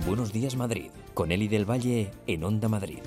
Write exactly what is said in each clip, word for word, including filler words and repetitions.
Buenos Días Madrid, con Eli del Valle en Onda Madrid.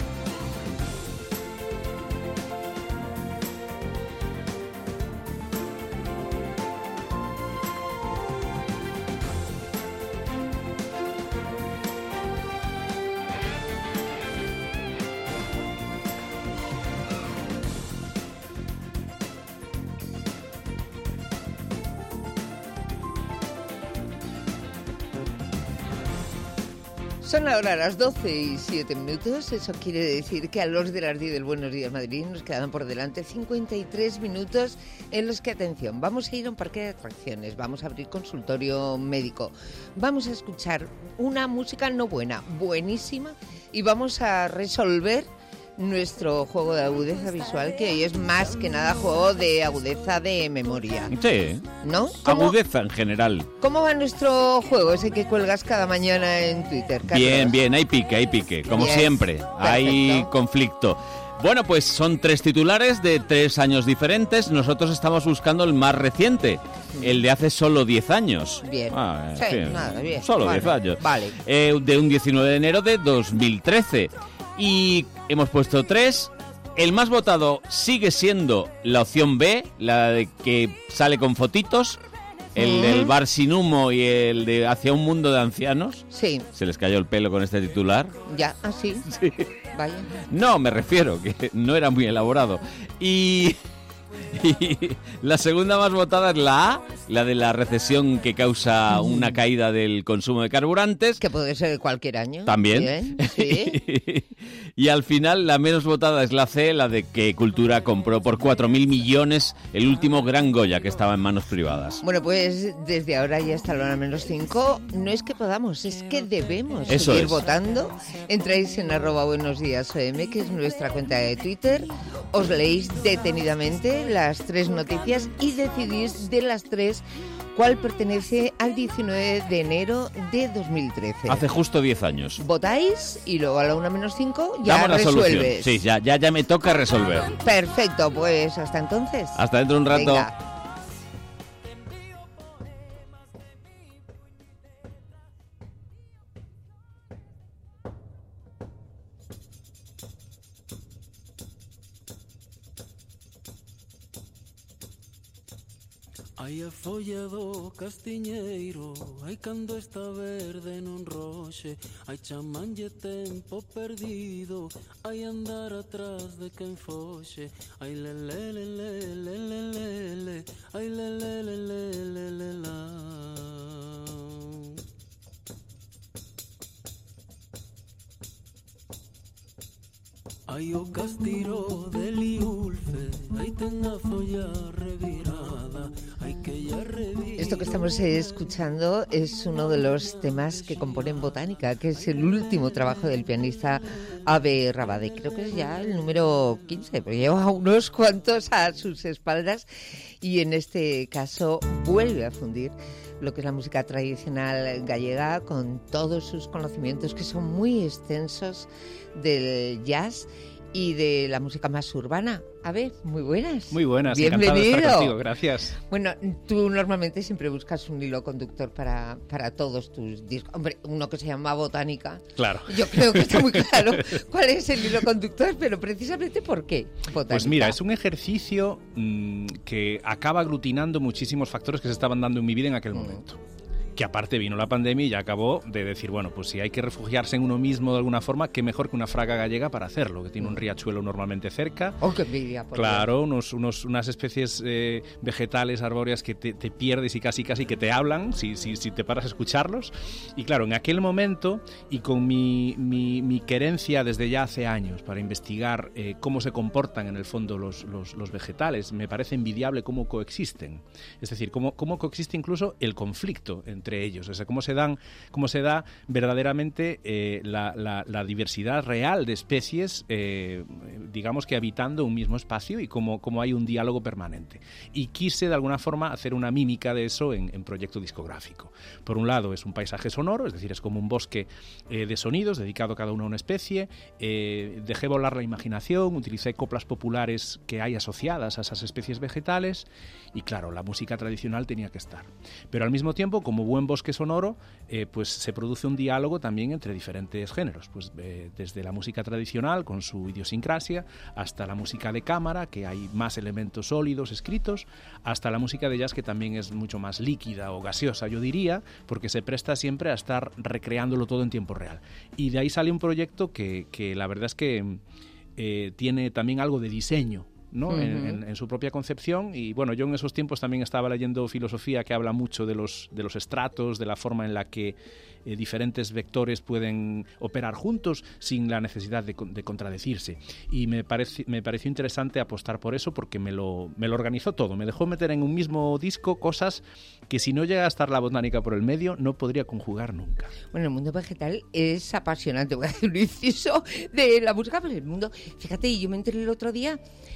Son ahora las doce y siete minutos, eso quiere decir que a los de las diez del Buenos Días Madrid nos quedan por delante cincuenta y tres minutos en los que, atención, vamos a ir a un parque de atracciones, vamos a abrir consultorio médico, vamos a escuchar una música no buena, buenísima, y vamos a resolver nuestro juego de agudeza visual, que hoy es más que nada juego de agudeza de memoria. Sí. ¿No? Agudeza en general. ¿Cómo va nuestro juego, ese que cuelgas cada mañana en Twitter, Carlos? Bien, bien, hay pique, hay pique, como Bien. siempre. Perfecto. Hay conflicto. Bueno, pues son tres titulares de tres años diferentes. Nosotros estamos buscando el más reciente, el de hace solo diez años. Bien. Ah, Sí, en fin, nada, bien. Solo Vale, diez años. vale. Eh, de un diecinueve de enero de dos mil trece. Y hemos puesto tres. El más votado sigue siendo la opción B, la de que sale con fotitos. El Mm. del bar sin humo y el de Hacia un mundo de ancianos. Sí, Se les cayó el pelo con este titular. ya, así, Sí. vaya. No, me refiero, que no era muy elaborado. Y, y la segunda más votada es la A, la de la recesión que causa una caída del consumo de carburantes. Que puede ser de cualquier año. También. Bien, sí. Y al final la menos votada es la C, la de que Cultura compró por cuatro mil millones el último Gran Goya que estaba en manos privadas. Bueno, pues desde ahora y hasta la hora menos cinco, no es que podamos, es que debemos Eso seguir es. votando. Entráis en arroba buenos días O M, que es nuestra cuenta de Twitter, os leéis detenidamente las tres noticias y decidís de las tres cuál pertenece al diecinueve de enero de dos mil trece. Hace justo diez años. Votáis y luego a la una menos cinco ya Damos la solución. resuelves. Sí, ya, ya, ya me toca resolver. Perfecto, pues hasta entonces. Hasta dentro de un rato. Venga. Hai afollado castiñeiro, hai cando está verde non roxe, hai chamanlle tempo perdido, hai andar atrás de quen foxe, hai lele lele lele lele, hai lele lele lele la. Hai o castiro de Liulfe, hai ten a folla revirada, hai que ya revira. Esto que estamos escuchando es uno de los temas que componen Botánica, que es el último trabajo del pianista Abe Rabade. Creo que es ya el número quince, porque lleva unos cuantos a sus espaldas y en este caso vuelve a fundir lo que es la música tradicional gallega con todos sus conocimientos, que son muy extensos, del jazz y de la música más urbana. A ver, muy buenas. Muy buenas, bienvenido. encantado de estar contigo, gracias. Bueno, tú normalmente siempre buscas un hilo conductor para, para todos tus discos. Hombre, uno que se llama Botánica. Claro. Yo creo que está muy claro cuál es el hilo conductor, pero precisamente ¿por qué Botánica? Pues mira, es un ejercicio mmm, que acaba aglutinando muchísimos factores que se estaban dando en mi vida en aquel momento. Que aparte vino la pandemia y ya acabó de decir, bueno, pues si hay que refugiarse en uno mismo de alguna forma, qué mejor que una fraga gallega para hacerlo, que tiene un riachuelo normalmente cerca. ¡Oh, qué envidia! Por Claro, unos, unos, unas especies eh, vegetales, arbóreas que te, te pierdes y casi casi que te hablan si, si, si te paras a escucharlos. Y claro, en aquel momento, y con mi, mi, mi querencia desde ya hace años para investigar eh, cómo se comportan en el fondo los, los, los vegetales, me parece envidiable cómo coexisten. Es decir, cómo, cómo coexiste incluso el conflicto entre entre ellos, o sea, cómo se dan, cómo se da verdaderamente eh, la, la, la diversidad real de especies, eh, digamos que habitando un mismo espacio y cómo, cómo hay un diálogo permanente. Y quise de alguna forma hacer una mímica de eso en, en proyecto discográfico. Por un lado es un paisaje sonoro, es decir, es como un bosque eh, de sonidos dedicado cada uno a una especie. Eh, dejé volar la imaginación, utilicé coplas populares que hay asociadas a esas especies vegetales y claro, la música tradicional tenía que estar. Pero al mismo tiempo, como buen bosque sonoro, eh, pues se produce un diálogo también entre diferentes géneros, pues eh, desde la música tradicional con su idiosincrasia, hasta la música de cámara, que hay más elementos sólidos escritos, hasta la música de jazz, que también es mucho más líquida o gaseosa, yo diría, porque se presta siempre a estar recreándolo todo en tiempo real. Y de ahí sale un proyecto que, que la verdad es que eh, tiene también algo de diseño, ¿no? Uh-huh. en, en, en su propia concepción. Y bueno, yo en esos tiempos también estaba leyendo filosofía, que habla mucho de los, de los estratos, de la forma en la que eh, diferentes vectores pueden operar juntos sin la necesidad de, de contradecirse. Y me, parece, me pareció interesante apostar por eso, porque me lo, me lo organizó todo. Me dejó meter en un mismo disco cosas que, si no llega a estar la botánica por el medio, no podría conjugar nunca. Bueno, el mundo vegetal es apasionante. Voy a hacer un inciso de la música, pero el mundo... Fíjate, yo me enteré el otro día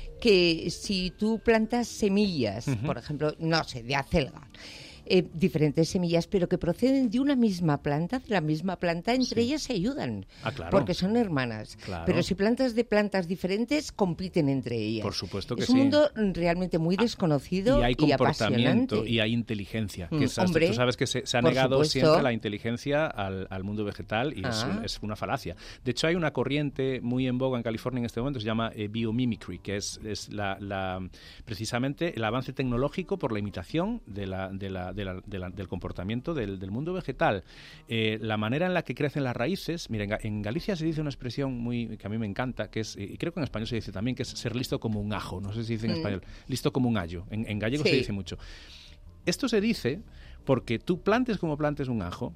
que si tú plantas semillas, uh-huh. por ejemplo, no sé, de acelga, eh, diferentes semillas, pero que proceden de una misma planta, de la misma planta, entre sí. ellas se ayudan, ah, claro. porque son hermanas. Claro. Pero si plantas de plantas diferentes, compiten entre ellas. Por supuesto que es un sí. mundo realmente muy desconocido y hay y comportamiento apasionante. Y hay inteligencia. Mm, que es, hombre, tú sabes que se, se ha negado supuesto. siempre la inteligencia al, al mundo vegetal, y ah. es, un, es una falacia. De hecho, hay una corriente muy en boga en California en este momento, se llama eh, biomimicry, que es, es la, la, precisamente el avance tecnológico por la imitación de la, de la, de la, de la, del comportamiento del, del mundo vegetal. Eh, la manera en la que crecen las raíces, miren, en Galicia se dice una expresión muy que a mí me encanta, que es, y creo que en español se dice también, que es ser listo como un ajo, no sé si dice en mm. español, listo como un ayo, en, en gallego sí. se dice mucho. Esto se dice porque tú plantes como plantes un ajo,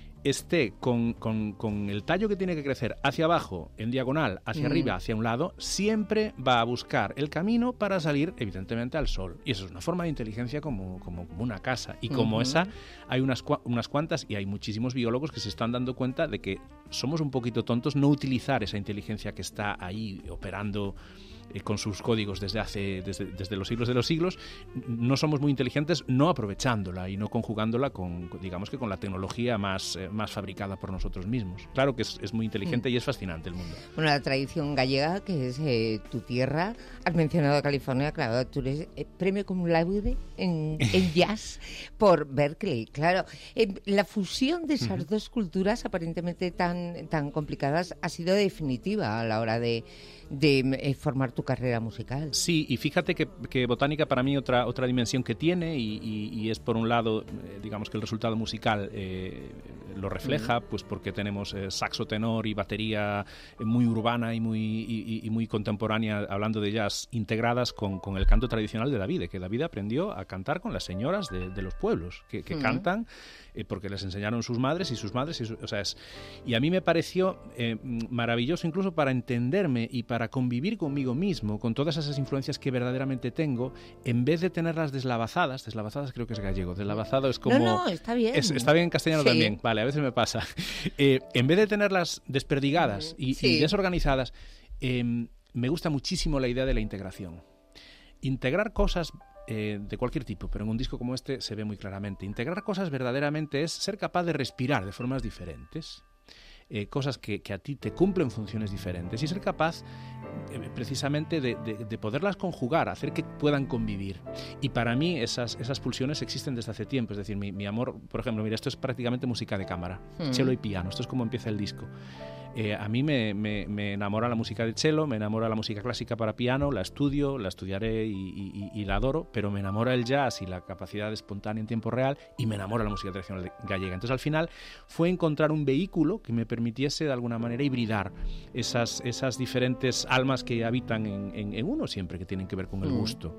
esté con, con, con el tallo que tiene que crecer hacia abajo, en diagonal, hacia mm. arriba, hacia un lado, siempre va a buscar el camino para salir, evidentemente, al sol. Y eso es una forma de inteligencia como, como, como una casa. Y como uh-huh. esa, hay unas, unas cuantas, y hay muchísimos biólogos que se están dando cuenta de que somos un poquito tontos no utilizar esa inteligencia que está ahí operando eh, con sus códigos desde hace desde, desde los siglos de los siglos. No somos muy inteligentes no aprovechándola y no conjugándola con, digamos que con la tecnología más, eh, más fabricada por nosotros mismos. Claro que es, es muy inteligente mm. y es fascinante el mundo. Bueno, la tradición gallega, que es eh, tu tierra, has mencionado a California, claro, tú eres eh, premio cum laude en, en jazz por Berkeley, claro. Eh, la fusión de esas uh-huh. dos culturas aparentemente tan, tan complicadas ha sido definitiva a la hora de de eh, formar tu carrera musical. Sí, y fíjate que, que botánica para mí otra otra dimensión que tiene y, y, y es por un lado, eh, digamos que el resultado musical eh, lo refleja, mm. pues porque tenemos eh, saxo tenor y batería muy urbana y muy y, y muy contemporánea, hablando de jazz, integradas con, con el canto tradicional de David, que David aprendió a cantar con las señoras de, de los pueblos, que, que mm. cantan eh, porque les enseñaron sus madres y sus madres, y, su, o sea, es, y a mí me pareció eh, maravilloso incluso para entenderme y para para convivir conmigo mismo, con todas esas influencias que verdaderamente tengo, en vez de tenerlas deslavazadas, deslavazadas creo que es gallego, deslavazado es como... No, no, está bien. Es, está bien en castellano sí. también, vale, a veces me pasa. Eh, en vez de tenerlas desperdigadas y, sí. y desorganizadas, eh, me gusta muchísimo la idea de la integración. Integrar cosas eh, de cualquier tipo, pero en un disco como este se ve muy claramente. Integrar cosas verdaderamente es ser capaz de respirar de formas diferentes. Eh, cosas que, que a ti te cumplen funciones diferentes y ser capaz eh, precisamente de, de, de poderlas conjugar, hacer que puedan convivir. Y para mí esas, esas pulsiones existen desde hace tiempo. Es decir, mi, mi amor, por ejemplo, mira, esto es prácticamente música de cámara, mm. cello y piano, esto es como empieza el disco. Eh, a mí me, me, me enamora la música de cello, me enamora la música clásica para piano, la estudio, la estudiaré y, y, y la adoro, pero me enamora el jazz y la capacidad espontánea en tiempo real, y me enamora la música tradicional gallega. Entonces al final fue encontrar un vehículo que me permitiese de alguna manera hibridar esas, esas diferentes almas que habitan en, en, en uno siempre, que tienen que ver con el gusto.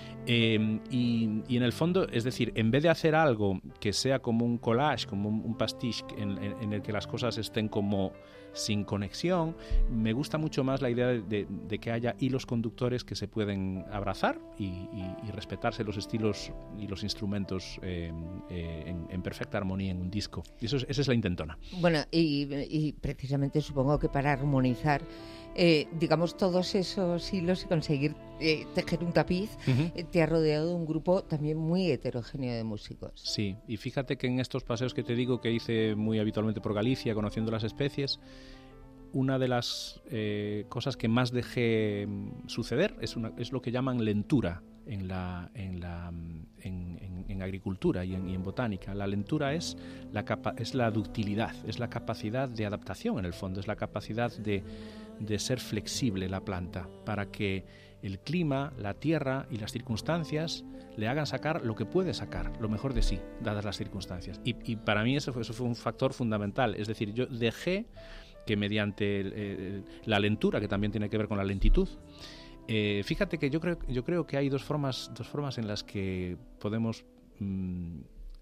Eh, y, y en el fondo, es decir, en vez de hacer algo que sea como un collage, como un, un pastiche en, en, en el que las cosas estén como sin conexión, me gusta mucho más la idea de, de, de que haya hilos conductores que se pueden abrazar y, y, y respetarse los estilos y los instrumentos eh, eh, en, en perfecta armonía en un disco. Y eso es, esa es la intentona. Bueno, y, y precisamente supongo que para armonizar Eh, digamos, todos esos hilos y conseguir eh, tejer un tapiz, uh-huh. eh, te ha rodeado un grupo también muy heterogéneo de músicos. Sí, y fíjate que en estos paseos que te digo que hice muy habitualmente por Galicia, conociendo las especies, una de las eh, cosas que más dejé suceder es, una, es lo que llaman lentura. en la en la en, en, en agricultura y en, y en botánica. La lentura es la capa, es la ductilidad, es la capacidad de adaptación en el fondo, es la capacidad de, de ser flexible la planta para que el clima, la tierra y las circunstancias le hagan sacar lo que puede sacar, lo mejor de sí, dadas las circunstancias. Y, y para mí eso fue, eso fue un factor fundamental. Es decir, yo dejé que mediante el, el, la lentura, que también tiene que ver con la lentitud, eh, fíjate que yo creo, yo creo que hay dos formas, dos formas en las que podemos, mmm,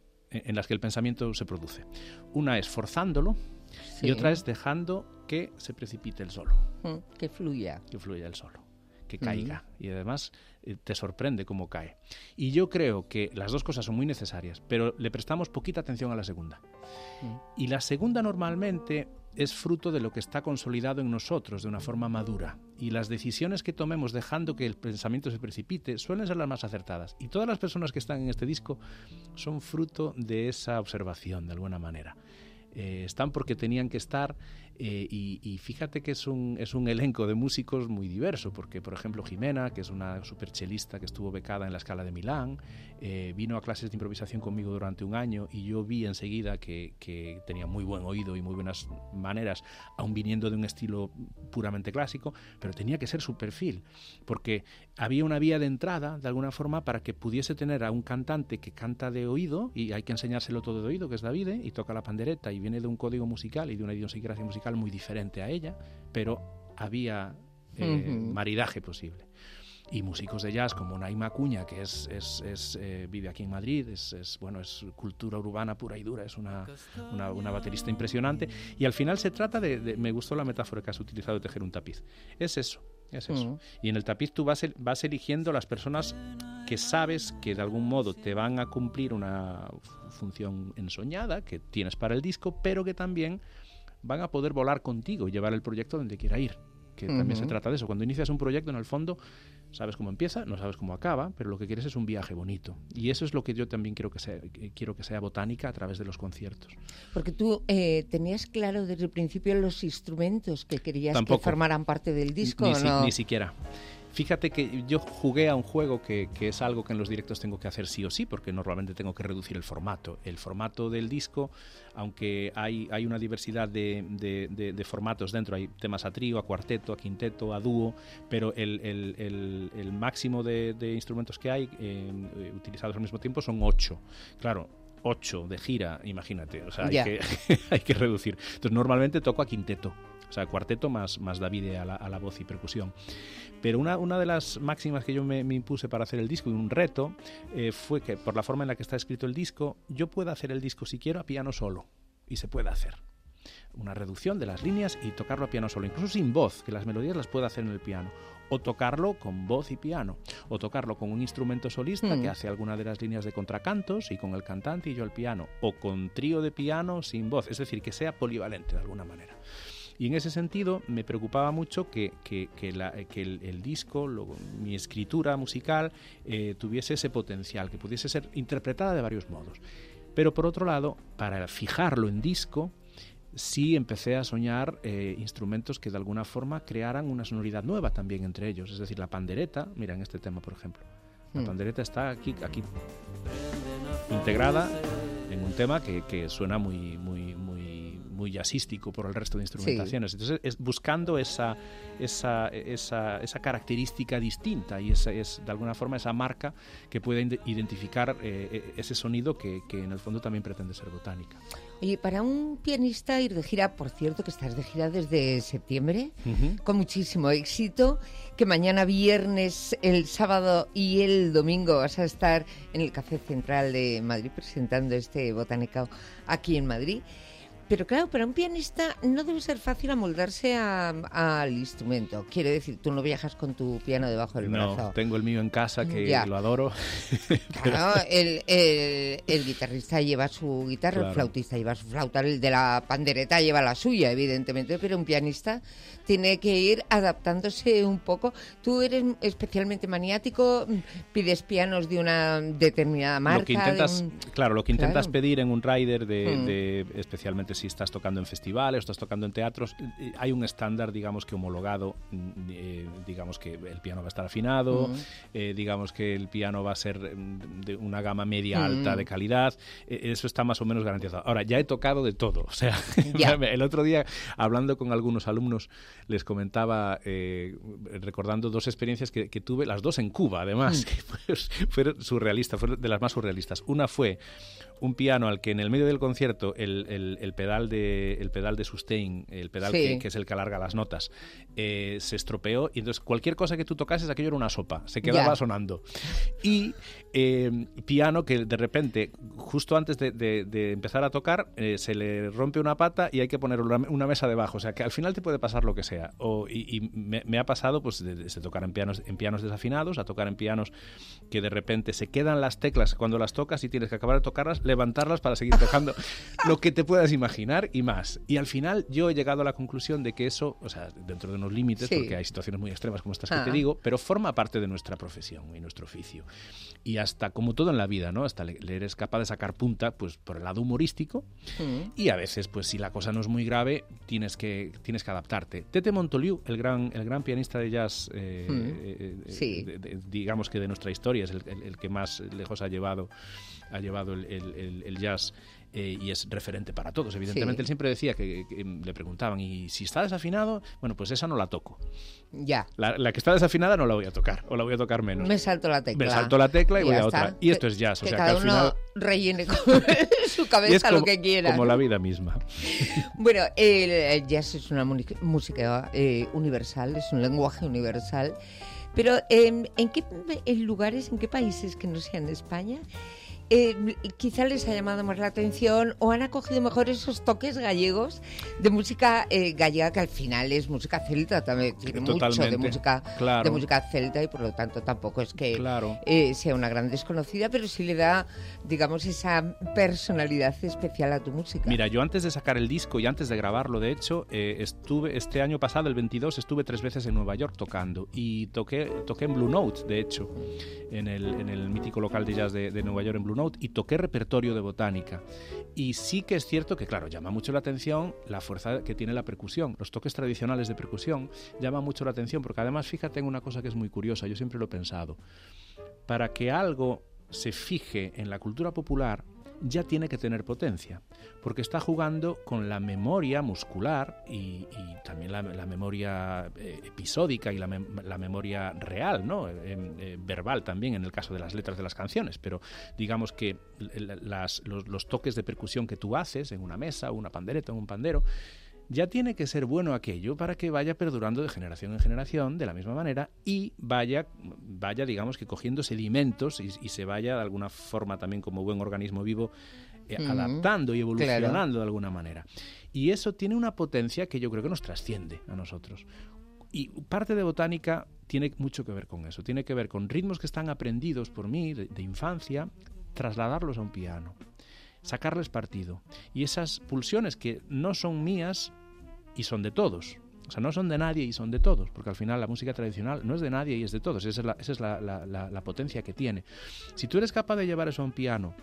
en las que el pensamiento se produce. Una es forzándolo, sí, y otra es dejando que se precipite el solo. Mm, que fluya. Que fluya el solo. Que caiga, uh-huh. Y además eh, te sorprende cómo cae. Y yo creo que las dos cosas son muy necesarias, pero le prestamos poquita atención a la segunda. Uh-huh. Y la segunda normalmente es fruto de lo que está consolidado en nosotros de una forma madura. Y las decisiones que tomemos dejando que el pensamiento se precipite suelen ser las más acertadas. Y todas las personas que están en este disco son fruto de esa observación, de alguna manera. Eh, están porque tenían que estar, eh, y, y fíjate que es un, es un elenco de músicos muy diverso, porque por ejemplo Jimena, que es una superchelista que estuvo becada en la Scala de Milán, eh, vino a clases de improvisación conmigo durante un año y yo vi enseguida que, que tenía muy buen oído y muy buenas maneras, aun viniendo de un estilo puramente clásico, pero tenía que ser su perfil, porque había una vía de entrada de alguna forma para que pudiese tener a un cantante que canta de oído, y hay que enseñárselo todo de oído, que es Davide, y toca la pandereta y viene de un código musical y de una idiosincrasia musical muy diferente a ella, pero había eh, uh-huh. maridaje posible. Y músicos de jazz como Naima Acuña, que es, es, es eh, vive aquí en Madrid, es, es bueno es cultura urbana pura y dura, es una, una, una baterista impresionante. Y al final se trata de, de, me gustó la metáfora que has utilizado de tejer un tapiz. Es eso, es eso. Uh-huh. Y en el tapiz tú vas, vas eligiendo las personas que sabes que de algún modo te van a cumplir una función ensoñada que tienes para el disco, pero que también van a poder volar contigo y llevar el proyecto donde quiera ir. Que uh-huh. también se trata de eso. Cuando inicias un proyecto, en el fondo, sabes cómo empieza, no sabes cómo acaba, pero lo que quieres es un viaje bonito. Y eso es lo que yo también quiero que sea, quiero que sea botánica a través de los conciertos. Porque tú eh, tenías claro desde el principio los instrumentos que querías Tampoco. que formaran parte del disco, ni, ¿o si, no? Ni siquiera. Fíjate que yo jugué a un juego que, que es algo que en los directos tengo que hacer sí o sí, porque normalmente tengo que reducir el formato. El formato del disco, aunque hay, hay una diversidad de, de, de, de formatos dentro, hay temas a trío, a cuarteto, a quinteto, a dúo, pero el, el, el, el máximo de, de instrumentos que hay eh, utilizados al mismo tiempo son ocho. Claro, ocho de gira, imagínate, o sea, hay, que, hay que reducir. Entonces normalmente toco a quinteto. O sea, cuarteto más, más Davide a la, a la voz y percusión. Pero una, una de las máximas que yo me, me impuse para hacer el disco, y un reto, eh, fue que por la forma en la que está escrito el disco, yo pueda hacer el disco si quiero a piano solo. Y se puede hacer. Una reducción de las líneas y tocarlo a piano solo. Incluso sin voz, que las melodías las pueda hacer en el piano. O tocarlo con voz y piano. O tocarlo con un instrumento solista mm. que hace alguna de las líneas de contracantos y con el cantante y yo al piano. O con trío de piano sin voz. Es decir, que sea polivalente de alguna manera. Y en ese sentido me preocupaba mucho que, que, que, la, que el, el disco, lo, mi escritura musical, eh, tuviese ese potencial, que pudiese ser interpretada de varios modos. Pero por otro lado, para fijarlo en disco, sí empecé a soñar eh, instrumentos que de alguna forma crearan una sonoridad nueva también entre ellos. Es decir, la pandereta, mira en este tema por ejemplo, la mm. pandereta está aquí, aquí integrada en un tema que, que suena muy, muy, muy muy jazzístico por el resto de instrumentaciones. Sí. Entonces, es buscando esa, esa, esa, esa característica distinta y esa, es de alguna forma esa marca que puede identificar eh, ese sonido que, que en el fondo también pretende ser botánica. Oye, para un pianista ir de gira, por cierto que estás de gira desde septiembre, uh-huh. con muchísimo éxito, que mañana viernes, el sábado y el domingo vas a estar en el Café Central de Madrid presentando este Botánica aquí en Madrid. Pero claro, para un pianista no debe ser fácil amoldarse al instrumento. Quiere decir, tú no viajas con tu piano debajo del no, brazo. No, tengo el mío en casa, que ya. lo adoro. Claro, el, el, el guitarrista lleva su guitarra, claro. El flautista lleva su flauta, el de la pandereta lleva la suya, evidentemente, pero un pianista tiene que ir adaptándose un poco. Tú eres especialmente maniático, pides pianos de una determinada marca. Lo que intentas, un... claro, lo que intentas claro. pedir en un rider de, mm. de especialmente si estás tocando en festivales o estás tocando en teatros, eh, hay un estándar, digamos que homologado, eh, digamos que el piano va a estar afinado, uh-huh. eh, digamos que el piano va a ser de una gama media alta uh-huh. de calidad, eh, eso está más o menos garantizado. Ahora, ya he tocado de todo, o sea, yeah. el otro día, hablando con algunos alumnos, les comentaba, eh, recordando dos experiencias que, que tuve, las dos en Cuba, además, uh-huh. que pues, fueron surrealistas, fueron de las más surrealistas. Una fue un piano al que en el medio del concierto el, el, el pedal de el pedal de sustain, el pedal sí. que, que es el que alarga las notas, eh, se estropeó y entonces cualquier cosa que tú tocases, aquello era una sopa, se quedaba yeah. sonando. Y eh, piano que de repente, justo antes de, de, de empezar a tocar, eh, se le rompe una pata y hay que poner una, una mesa debajo. O sea, que al final te puede pasar lo que sea. O, y y me, me ha pasado pues de, de tocar en pianos, en pianos desafinados a tocar en pianos que de repente se quedan las teclas cuando las tocas y tienes que acabar de tocarlas, levantarlas para seguir tocando lo que te puedas imaginar y más. Y al final yo he llegado a la conclusión de que eso, o sea, dentro de unos límites, sí. porque hay situaciones muy extremas como estas ah. que te digo, pero forma parte de nuestra profesión y nuestro oficio. Y hasta, como todo en la vida, ¿no? Hasta le, le eres capaz de sacar punta pues por el lado humorístico mm. y a veces, pues si la cosa no es muy grave, tienes que, tienes que adaptarte. Tete Montoliu, el gran, el gran pianista de jazz, eh, mm. eh, sí. de, de, digamos que de nuestra historia, es el, el, el que más lejos ha llevado, ha llevado el, el, el, el jazz. Eh, y es referente para todos, evidentemente. Sí. Él siempre decía que, que, que le preguntaban, ¿y si está desafinado? Bueno, pues esa no la toco. Ya. La, la que está desafinada no la voy a tocar, o la voy a tocar menos. Me salto la tecla. Me salto la tecla y, y voy a otra. Y esto que, es jazz, que o sea cada que al uno final rellene con su cabeza como, lo que quiera. Como la vida misma. Bueno, el, el jazz es una música eh, universal, es un lenguaje universal. Pero eh, ¿en qué en lugares, en qué países que no sean España, Eh, quizá les ha llamado más la atención o han acogido mejor esos toques gallegos de música eh, gallega, que al final es música celta, también tiene Totalmente, mucho de música, claro. de música celta y por lo tanto tampoco es que claro. eh, sea una gran desconocida, pero sí le da, digamos, esa personalidad especial a tu música. Mira, yo antes de sacar el disco y antes de grabarlo, de hecho, eh, estuve este año pasado, el veintidós, estuve tres veces en Nueva York tocando y toqué, toqué en Blue Note, de hecho, en el, en el mítico local de jazz de, de Nueva York, en Blue Note, y toqué repertorio de botánica. Y sí que es cierto que, claro, llama mucho la atención la fuerza que tiene la percusión. Los toques tradicionales de percusión llaman mucho la atención, porque además, fíjate en una cosa que es muy curiosa, yo siempre lo he pensado. Para que algo se fije en la cultura popular, ya tiene que tener potencia, porque está jugando con la memoria muscular y, y también la, la memoria eh, episódica y la, mem la memoria real, ¿no? Eh, eh, verbal también en el caso de las letras de las canciones, pero digamos que las, los, los toques de percusión que tú haces en una mesa, una pandereta, un pandero, ya tiene que ser bueno aquello para que vaya perdurando de generación en generación de la misma manera y vaya, vaya digamos que cogiendo sedimentos y, y se vaya de alguna forma también como buen organismo vivo eh, mm, adaptando y evolucionando claro. de alguna manera. Y eso tiene una potencia que yo creo que nos trasciende a nosotros. Y parte de botánica tiene mucho que ver con eso, tiene que ver con ritmos que están aprendidos por mí de, de infancia, trasladarlos a un piano, sacarles partido. Y esas pulsiones que no son mías y son de todos. O sea, no son de nadie y son de todos, porque al final la música tradicional no es de nadie y es de todos. Esa es la, esa es la, la, la, la potencia que tiene. Si tú eres capaz de llevar eso a un piano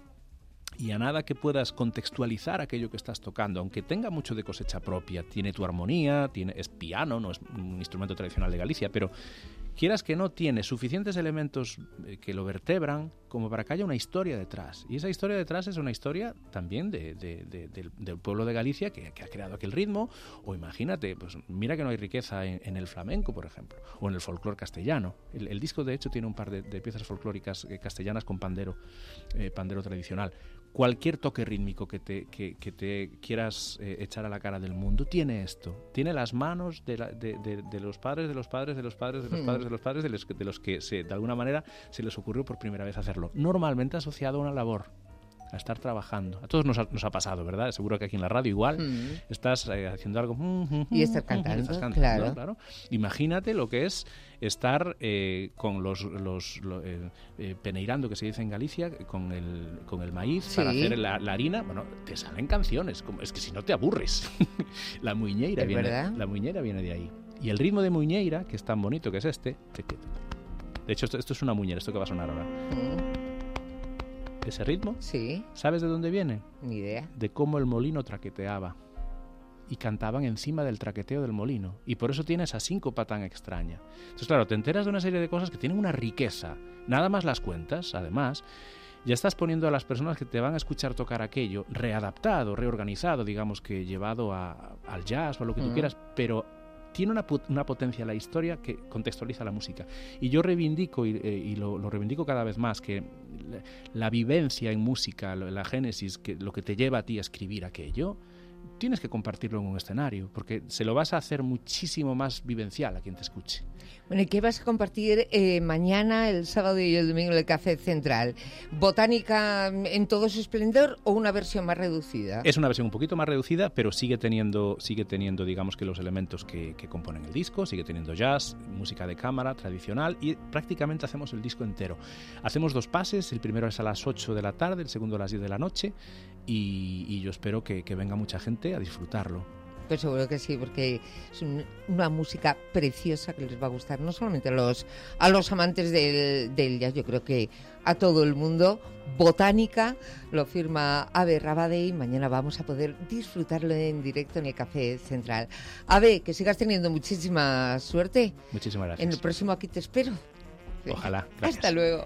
y a nada que puedas contextualizar aquello que estás tocando, aunque tenga mucho de cosecha propia, tiene tu armonía, tiene, es piano, no es un instrumento tradicional de Galicia, pero quieras que no, tiene suficientes elementos que lo vertebran como para que haya una historia detrás. Y esa historia detrás es una historia también de, de, de, de, del pueblo de Galicia que, que ha creado aquel ritmo. O imagínate, pues mira que no hay riqueza en, en el flamenco, por ejemplo, o en el folclore castellano. El, el disco, de hecho, tiene un par de, de piezas folclóricas eh, castellanas con pandero, eh, pandero tradicional. Cualquier toque rítmico que te, que, que te quieras eh, echar a la cara del mundo tiene esto. Tiene las manos de, la, de, de, de los padres, de los padres, de los padres, de los padres, de los padres, de los, de los que se, de alguna manera se les ocurrió por primera vez hacerlo. Normalmente asociado a una labor, a estar trabajando. A todos nos ha, nos ha pasado, ¿verdad? Seguro que aquí en la radio igual mm. estás eh, haciendo algo mm, mm, y estás cantando, estás cantando claro. claro. Imagínate lo que es estar eh, con los, los lo, eh, eh, peneirando, que se dice en Galicia, con el, con el maíz sí. para hacer la, la harina. Bueno, te salen canciones, como, es que si no te aburres. La muiñeira viene, verdad? la muiñeira viene de ahí. Y el ritmo de muiñeira, que es tan bonito que es este, de hecho esto, esto es una muñeira, esto que va a sonar ahora. Mm. Ese ritmo, sí. ¿sabes de dónde viene? Ni idea. De cómo el molino traqueteaba. y cantaban encima del traqueteo del molino. Y por eso tiene esa síncopa tan extraña. Entonces, claro, te enteras de una serie de cosas que tienen una riqueza. Nada más las cuentas, además, ya estás poniendo a las personas que te van a escuchar tocar aquello readaptado, reorganizado, digamos que llevado a, al jazz o a lo que tú Mm. quieras, pero tiene una, una potencia la historia que contextualiza la música. Y yo reivindico, y, eh, y lo, lo reivindico cada vez más, que la, la vivencia en música, la génesis, que lo que te lleva a ti a escribir aquello, tienes que compartirlo en un escenario, porque se lo vas a hacer muchísimo más vivencial a quien te escuche. Bueno, ¿y qué vas a compartir eh, mañana, el sábado y el domingo en el Café Central? ¿Botánica en todo su esplendor o una versión más reducida? Es una versión un poquito más reducida, pero sigue teniendo, sigue teniendo digamos que los elementos que, que componen el disco, sigue teniendo jazz, música de cámara tradicional y prácticamente hacemos el disco entero. Hacemos dos pases, el primero es a las ocho de la tarde, el segundo a las diez de la noche y, y yo espero que, que venga mucha gente a disfrutarlo. Pues seguro que sí, porque es un, una música preciosa que les va a gustar, no solamente a los, a los amantes del, del jazz, yo creo que a todo el mundo. Botánica, lo firma Ave Rabade y mañana vamos a poder disfrutarlo en directo en el Café Central. Ave, que sigas teniendo muchísima suerte. Muchísimas gracias. En el próximo Aquí te espero. Ojalá. Gracias. Hasta luego.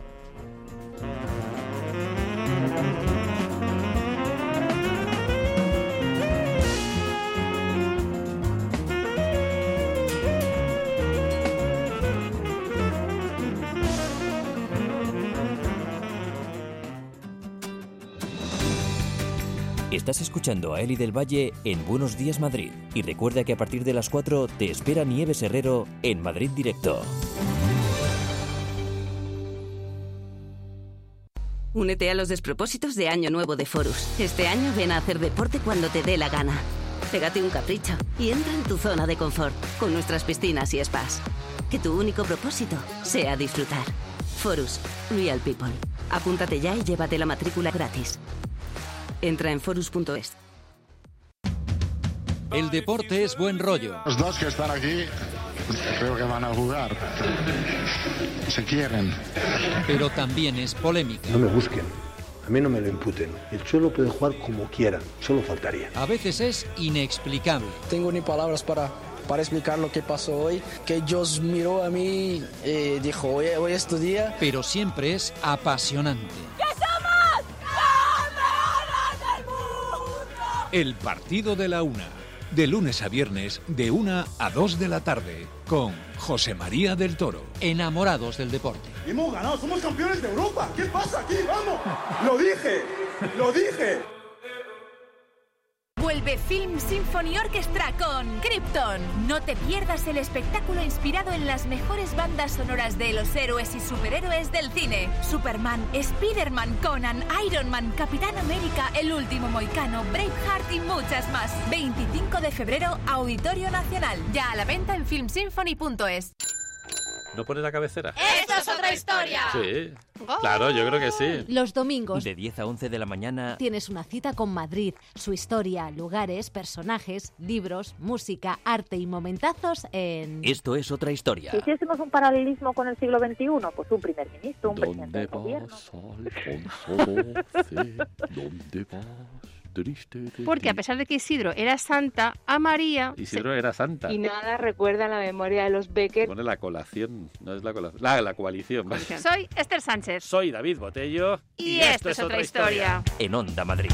Estás escuchando a Eli del Valle en Buenos Días Madrid. Y recuerda que a partir de las cuatro te espera Nieves Herrero en Madrid Directo. Únete a los despropósitos de Año Nuevo de Forus. Este año ven a hacer deporte cuando te dé la gana. Pégate un capricho y entra en tu zona de confort con nuestras piscinas y spas. Que tu único propósito sea disfrutar. Forus, Real People. Apúntate ya y llévate la matrícula gratis. Entra en forus punto es. El deporte es buen rollo. Los dos que están aquí creo que van a jugar. Se quieren. Pero también es polémica. No me busquen, a mí no me lo imputen. El Cholo puede jugar como quiera, solo faltaría. A veces es inexplicable. Tengo ni palabras para, para explicar lo que pasó hoy. Que Dios miró a mí y dijo, hoy, hoy es tu día. Pero siempre es apasionante. El partido de la una. De lunes a viernes, de una a dos de la tarde. Con José María del Toro. Enamorados del deporte. Hemos ganado, somos campeones de Europa. ¿Qué pasa aquí? ¡Vamos! ¡Lo dije! ¡Lo dije! Vuelve Film Symphony Orchestra con Krypton. No te pierdas el espectáculo inspirado en las mejores bandas sonoras de los héroes y superhéroes del cine. Superman, Spider-Man, Conan, Iron Man, Capitán América, El Último Mohicano, Braveheart y muchas más. veinticinco de febrero, Auditorio Nacional. Ya a la venta en film symphony punto es. ¿No pones la cabecera? ¡Esto es otra historia! Sí, claro, yo creo que sí. Los domingos De diez a once de la mañana tienes una cita con Madrid, su historia, lugares, personajes, libros, música, arte y momentazos en... Esto es otra historia. Si hiciésemos un paralelismo con el siglo veintiuno, pues un primer ministro, un presidente del ¿Dónde gobierno. vas, Alfonso doce? ¿Dónde vas? Triste de Porque a ti. pesar de que Isidro era santa, a María... Isidro era santa. Y nada recuerda la memoria de los Becker. Pone la colación, no es la colación. La, la coalición. vale. Soy Esther Sánchez. Soy David Botello. Y, esto es otra historia. En Onda Madrid.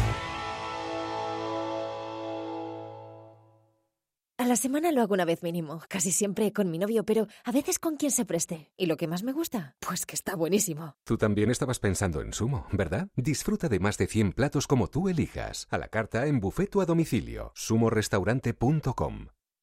A la semana lo hago una vez mínimo, casi siempre con mi novio, pero a veces con quien se preste. ¿Y lo que más me gusta? Pues que está buenísimo. Tú también estabas pensando en Sumo, ¿verdad? Disfruta de más de cien platos como tú elijas. A la carta en buffet o a domicilio. sumo restaurante punto com.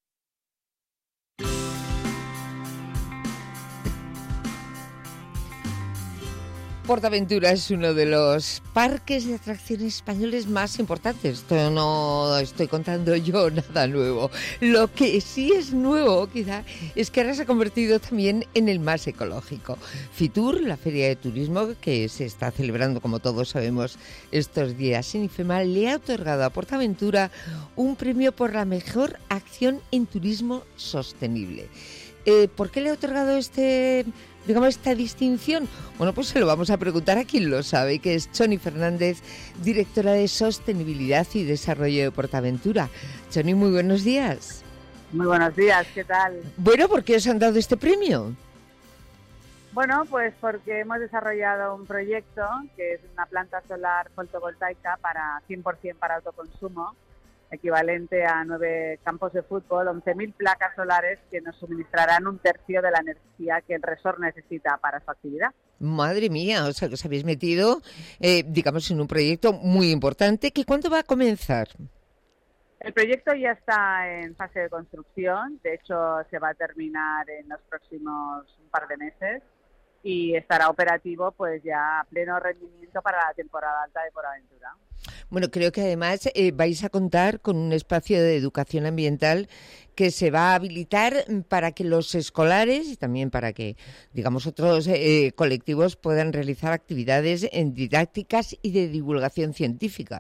PortAventura es uno de los parques de atracciones españoles más importantes. Esto no estoy contando yo nada nuevo. Lo que sí es nuevo, quizá, es que ahora se ha convertido también en el más ecológico. Fitur, la feria de turismo que se está celebrando, como todos sabemos, estos días en IFEMA, le ha otorgado a PortAventura un premio por la mejor acción en turismo sostenible. Eh, ¿Por qué le ha otorgado este, digamos, esta distinción? Bueno, pues se lo vamos a preguntar a quien lo sabe, que es Choni Fernández, directora de Sostenibilidad y Desarrollo de Portaventura. Choni, muy buenos días. Muy buenos días, ¿qué tal? Bueno, ¿por qué os han dado este premio? Bueno, pues porque hemos desarrollado un proyecto que es una planta solar fotovoltaica para cien por ciento para autoconsumo, equivalente a nueve campos de fútbol, once mil placas solares que nos suministrarán un tercio de la energía que el resort necesita para su actividad. Madre mía, o sea que os habéis metido, eh, digamos, en un proyecto muy importante. ¿Que cuándo va a comenzar? El proyecto ya está en fase de construcción, de hecho se va a terminar en los próximos un par de meses y estará operativo pues ya a pleno rendimiento para la temporada alta de Portaventura. Bueno, creo que además eh, vais a contar con un espacio de educación ambiental que se va a habilitar para que los escolares y también para que, digamos, otros eh, colectivos puedan realizar actividades en didácticas y de divulgación científica.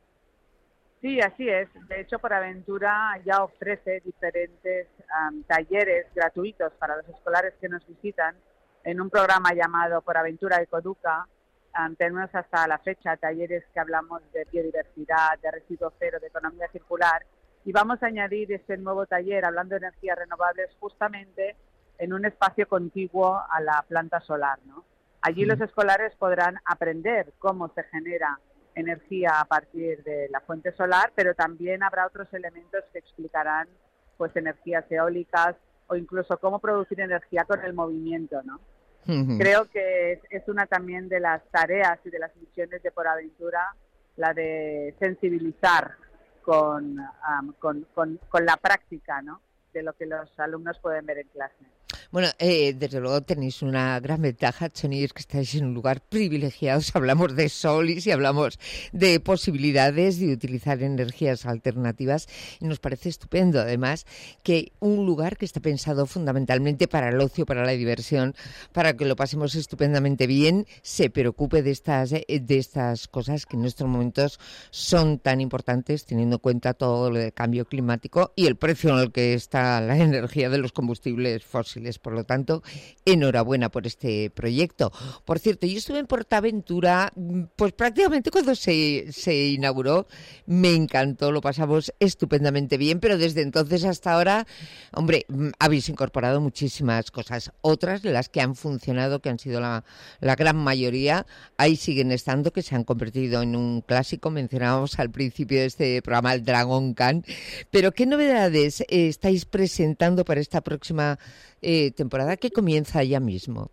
Sí, así es. De hecho, Portaventura ya ofrece diferentes um, talleres gratuitos para los escolares que nos visitan en un programa llamado Portaventura Ecoduca. Um, tenemos hasta la fecha talleres que hablamos de biodiversidad, de residuo cero, de economía circular, y vamos a añadir este nuevo taller hablando de energías renovables justamente en un espacio contiguo a la planta solar, ¿no? Allí los escolares podrán aprender cómo se genera energía a partir de la fuente solar, pero también habrá otros elementos que explicarán pues energías eólicas o incluso cómo producir energía con el movimiento, ¿no? Uh-huh. Creo que es, es una también de las tareas y de las misiones de Portaventura la de sensibilizar con, um, con, con, con la práctica, ¿no?, de lo que los alumnos pueden ver en clase. Bueno, eh, desde luego tenéis una gran ventaja, Choni, es que estáis en un lugar privilegiado. Si hablamos de sol y si hablamos de posibilidades de utilizar energías alternativas, y nos parece estupendo, además, que un lugar que está pensado fundamentalmente para el ocio, para la diversión, para que lo pasemos estupendamente bien, se preocupe de estas, de estas cosas que en estos momentos son tan importantes, teniendo en cuenta todo lo del cambio climático y el precio en el que está la energía de los combustibles fósiles. Por lo tanto, enhorabuena por este proyecto. Por cierto, yo estuve en Portaventura, pues prácticamente cuando se, se inauguró, me encantó, lo pasamos estupendamente bien, pero desde entonces hasta ahora, hombre, habéis incorporado muchísimas cosas. Otras, las que han funcionado, que han sido la, la gran mayoría, ahí siguen estando, que se han convertido en un clásico. Mencionábamos al principio de este programa el Dragon Khan. Pero, ¿qué novedades eh, estáis presentando para esta próxima Eh, temporada que comienza ya mismo?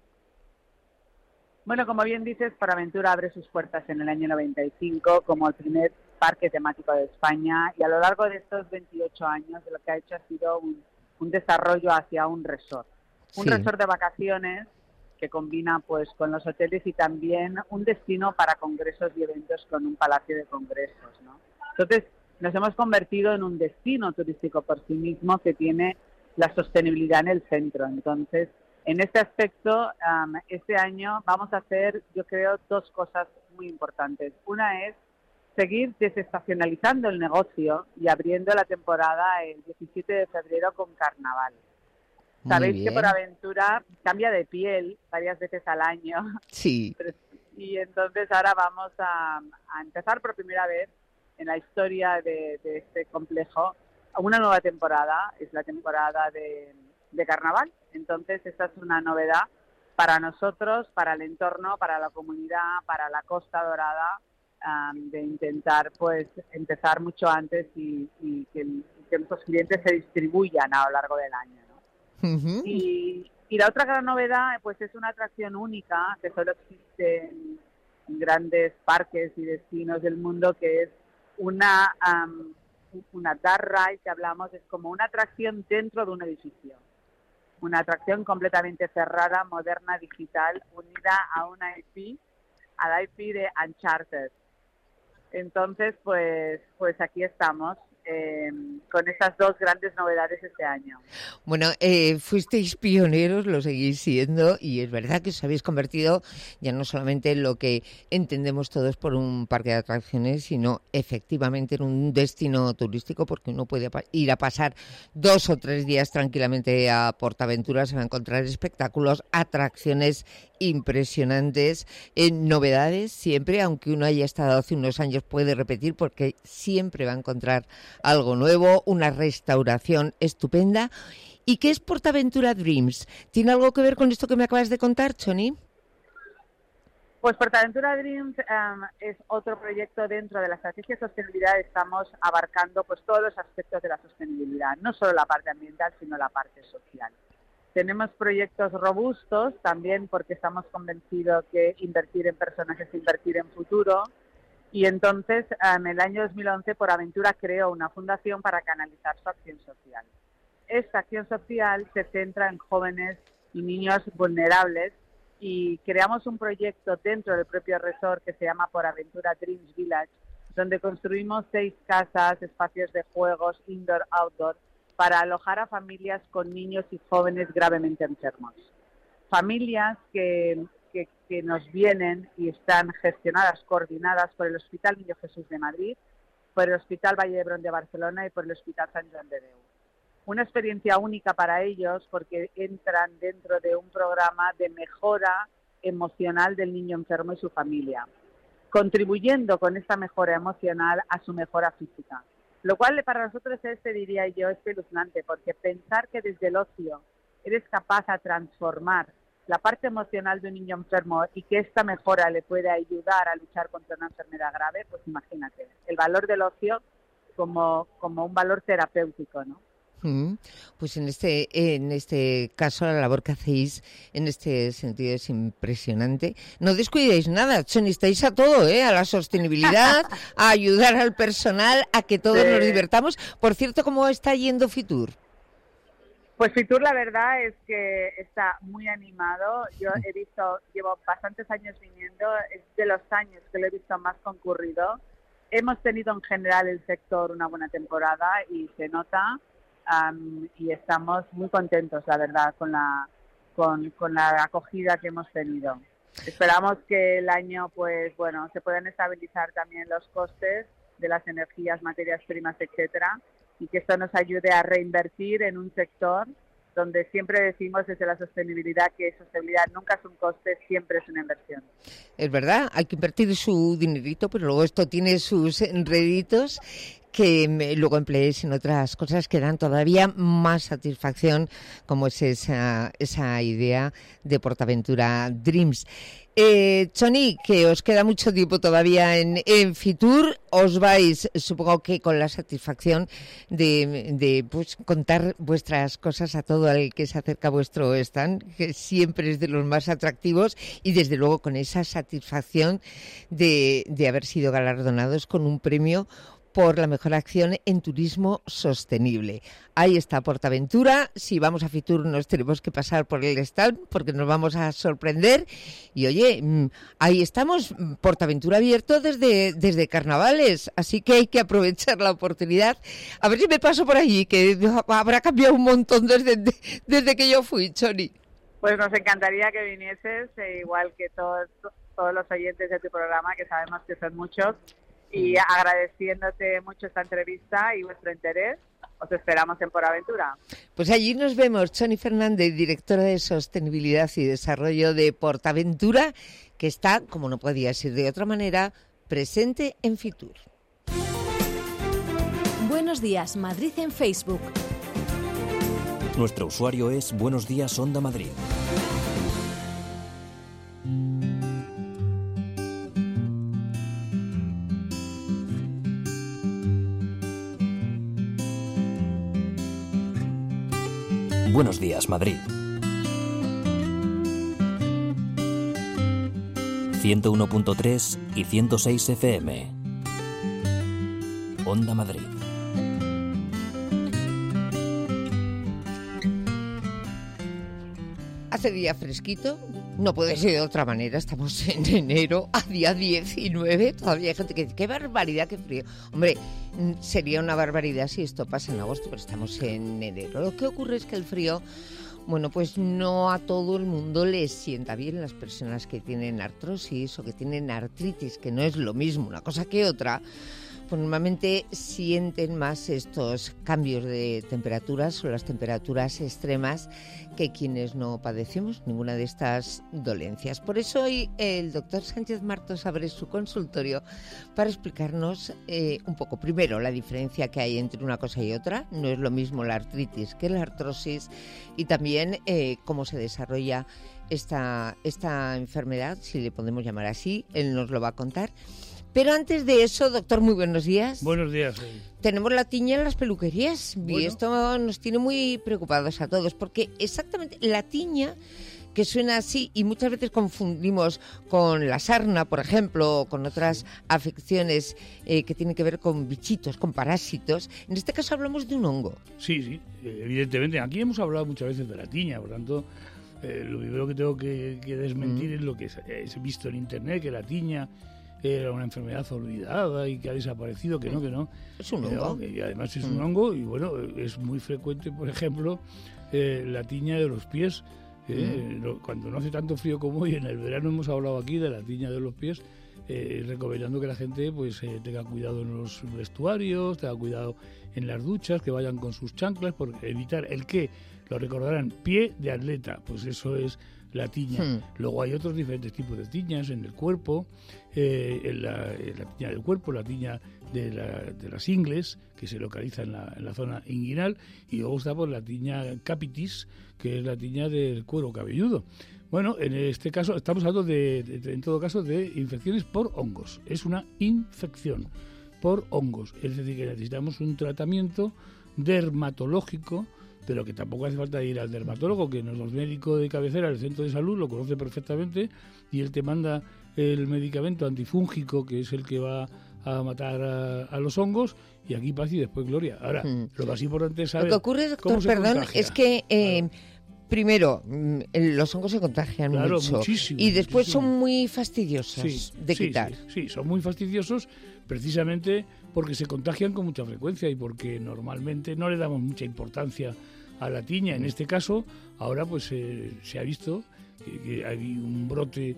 Bueno, como bien dices, Portaventura abre sus puertas en el año noventa y cinco como el primer parque temático de España, y a lo largo de estos veintiocho años lo que ha hecho ha sido un, un desarrollo hacia un resort. Un sí. resort de vacaciones que combina pues con los hoteles y también un destino para congresos y eventos con un palacio de congresos, ¿no? Entonces, nos hemos convertido en un destino turístico por sí mismo que tiene la sostenibilidad en el centro. Entonces, en este aspecto, um, este año vamos a hacer, yo creo, dos cosas muy importantes. Una es seguir desestacionalizando el negocio y abriendo la temporada el diecisiete de febrero con carnaval. Muy Sabéis bien. Que Portaventura cambia de piel varias veces al año. Sí. Y entonces ahora vamos a, a empezar por primera vez en la historia de, de este complejo una nueva temporada, es la temporada de, de carnaval. Entonces esta es una novedad para nosotros, para el entorno, para la comunidad, para la Costa Dorada, um, de intentar pues empezar mucho antes y, y que, y que nuestros clientes se distribuyan a lo largo del año, ¿no? Uh-huh. y, y la otra gran novedad pues es una atracción única que solo existe en, en grandes parques y destinos del mundo, que es una... Um, una dark ride que hablamos, es como una atracción dentro de un edificio, una atracción completamente cerrada, moderna, digital, unida a una I P, al I P de Uncharted. Entonces, pues, pues aquí estamos eh, con esas dos grandes novedades este año. Bueno, eh, fuisteis pioneros, lo seguís siendo, y es verdad que os habéis convertido ya no solamente en lo que entendemos todos por un parque de atracciones, sino efectivamente en un destino turístico, porque uno puede ir a pasar dos o tres días tranquilamente a PortAventura, se va a encontrar espectáculos, atracciones impresionantes, eh, novedades siempre, aunque uno haya estado hace unos años puede repetir porque siempre va a encontrar algo nuevo, una restauración estupenda. ¿Y qué es PortAventura Dreams? ¿Tiene algo que ver con esto que me acabas de contar, Choni? Pues PortAventura Dreams um, es otro proyecto dentro de la estrategia de sostenibilidad. Estamos abarcando pues todos los aspectos de la sostenibilidad, no solo la parte ambiental, sino la parte social. Tenemos proyectos robustos también porque estamos convencidos que invertir en personas es invertir en futuro. Y entonces, en el año dos mil once, PortAventura creó una fundación para canalizar su acción social. Esta acción social se centra en jóvenes y niños vulnerables y creamos un proyecto dentro del propio resort que se llama PortAventura Dreams Village, donde construimos seis casas, espacios de juegos, indoor, outdoor, para alojar a familias con niños y jóvenes gravemente enfermos. Familias que, que, que nos vienen y están gestionadas, coordinadas por el Hospital Niño Jesús de Madrid, por el Hospital Vall d'Hebron de Barcelona y por el Hospital Sant Joan de Déu. Una experiencia única para ellos porque entran dentro de un programa de mejora emocional del niño enfermo y su familia, contribuyendo con esta mejora emocional a su mejora física. Lo cual para nosotros es, te diría yo, espeluznante, porque pensar que desde el ocio eres capaz de transformar la parte emocional de un niño enfermo y que esta mejora le puede ayudar a luchar contra una enfermedad grave, pues imagínate, el valor del ocio como, como un valor terapéutico, ¿no? Pues en este en este caso la labor que hacéis en este sentido es impresionante. No descuidéis nada, Choni, estáis a todo, ¿eh? A la sostenibilidad, a ayudar al personal, a que todos sí. nos divertamos. Por cierto, ¿cómo está yendo Fitur? Pues Fitur la verdad es que está muy animado. Yo he visto, llevo bastantes años viniendo, es de los años que lo he visto más concurrido. Hemos tenido en general el sector una buena temporada y se nota. Um, y estamos muy contentos, la verdad, con la con, con la acogida que hemos tenido. Esperamos que el año, pues bueno, se puedan estabilizar también los costes de las energías, materias primas, etcétera, y que esto nos ayude a reinvertir en un sector donde siempre decimos desde la sostenibilidad que sostenibilidad nunca es un coste, siempre es una inversión. Es verdad, hay que invertir su dinerito, pero luego esto tiene sus réditos que luego empleéis en otras cosas que dan todavía más satisfacción, como es esa, esa idea de PortAventura Dreams. Eh, Choni, que os queda mucho tiempo todavía en, en Fitur, os vais, supongo que con la satisfacción de, de pues, contar vuestras cosas a todo el que se acerca a vuestro stand, que siempre es de los más atractivos, y desde luego con esa satisfacción de, de haber sido galardonados con un premio por la mejor acción en turismo sostenible. Ahí está PortAventura. Si vamos a Fitur nos tenemos que pasar por el stand porque nos vamos a sorprender. Y oye, ahí estamos, PortAventura abierto desde, desde carnavales, así que hay que aprovechar la oportunidad. A ver si me paso por allí, que habrá cambiado un montón desde, desde que yo fui, Choni. Pues nos encantaría que vinieses, eh, igual que todos, todos los oyentes de tu programa, que sabemos que son muchos. Y agradeciéndote mucho esta entrevista y vuestro interés, os esperamos en PortAventura. Pues allí nos vemos. Choni Fernández, directora de Sostenibilidad y Desarrollo de PortAventura, que está, como no podía ser de otra manera, presente en Fitur. Buenos días, Madrid en Facebook. Nuestro usuario es Buenos Días Onda Madrid. Buenos días, Madrid. ciento uno punto tres y ciento seis F M. Onda Madrid. Hace día fresquito, No puede ser de otra manera, estamos en enero, a día diecinueve, todavía hay gente que dice, qué barbaridad, qué frío. Hombre, sería una barbaridad si esto pasa en agosto, pero estamos en enero. Lo que ocurre es que el frío, bueno, pues no a todo el mundo les sienta bien. Las personas que tienen artrosis o que tienen artritis, que no es lo mismo una cosa que otra, pues normalmente sienten más estos cambios de temperaturas o las temperaturas extremas que quienes no padecemos ninguna de estas dolencias. Por eso hoy el doctor Sánchez Martos abre su consultorio para explicarnos eh, un poco, primero, la diferencia que hay entre una cosa y otra. No es lo mismo la artritis que la artrosis, y también eh, cómo se desarrolla esta, esta enfermedad, si le podemos llamar así. Él nos lo va a contar. Pero antes de eso, doctor, muy buenos días. Buenos días. Eh. Tenemos la tiña en las peluquerías, bueno. Y esto nos tiene muy preocupados a todos, porque exactamente la tiña, que suena así y muchas veces confundimos con la sarna, por ejemplo, o con otras afecciones eh, que tienen que ver con bichitos, con parásitos. En este caso hablamos de un hongo. Sí, sí, evidentemente. Aquí hemos hablado muchas veces de la tiña, por tanto, eh, lo primero que tengo que, que desmentir mm. es lo que he visto en internet, que la tiña era una enfermedad olvidada y que ha desaparecido, que no, que no. Es un hongo. Y además es un hongo y, bueno, es muy frecuente, por ejemplo, eh, la tiña de los pies. Eh, mm. Cuando no hace tanto frío como hoy, en el verano hemos hablado aquí de la tiña de los pies, eh, recomendando que la gente pues eh, tenga cuidado en los vestuarios, tenga cuidado en las duchas, que vayan con sus chanclas, por evitar el que, lo recordarán, pie de atleta, pues eso es la tiña. Hmm. Luego hay otros diferentes tipos de tiñas en el cuerpo, eh, en la, en la tiña del cuerpo, la tiña de, la, de las ingles, que se localiza en la, en la zona inguinal, y luego está por la tiña capitis, que es la tiña del cuero cabelludo. Bueno, en este caso estamos hablando de, de, de, en todo caso, de infecciones por hongos. Es una infección por hongos, es decir, que necesitamos un tratamiento dermatológico, pero que tampoco hace falta ir al dermatólogo, que los médicos de cabecera del centro de salud lo conoce perfectamente, y él te manda el medicamento antifúngico, que es el que va a matar a, a los hongos, y aquí paz y después gloria. Ahora, mm. lo más importante es saber lo que ocurre, doctor, cómo se perdón, contagia. Es que eh, claro. primero, los hongos se contagian claro, mucho, muchísimo, y después muchísimo. son muy fastidiosos sí, de sí, quitar. Sí, sí, son muy fastidiosos precisamente porque se contagian con mucha frecuencia y porque normalmente no le damos mucha importancia a la tiña. En este caso, ahora pues eh, se ha visto que, que hay un brote